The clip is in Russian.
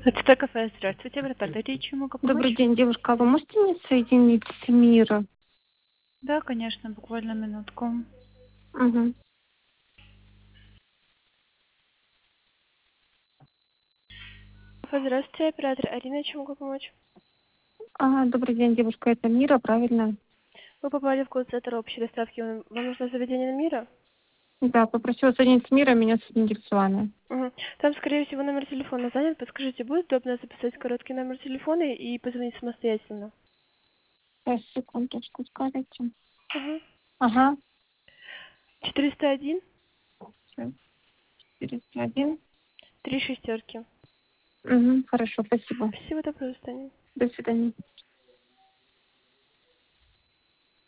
Это кафе. Здравствуйте, вратарь. Чем могу помочь? Добрый день, девушка. А вы можете мне соединить с Мира? Да, конечно, буквально минутку. Угу. Здравствуйте, оператор Арина. Чем могу помочь? Добрый день, девушка. Это Мира, правильно? Вы попали в колл-центр общей доставки. Вам нужно заведение на Мира? Да, попросила соединить с Мира, меня заинтересовали. Угу. Там, скорее всего, номер телефона занят. Подскажите, будет удобно записать короткий номер телефона и позвонить самостоятельно? Сейчас, секундочку, скажите. Угу. Ага. 401 401. 3 шестерки. Угу, хорошо, спасибо. Спасибо, доброго свидания. До свидания.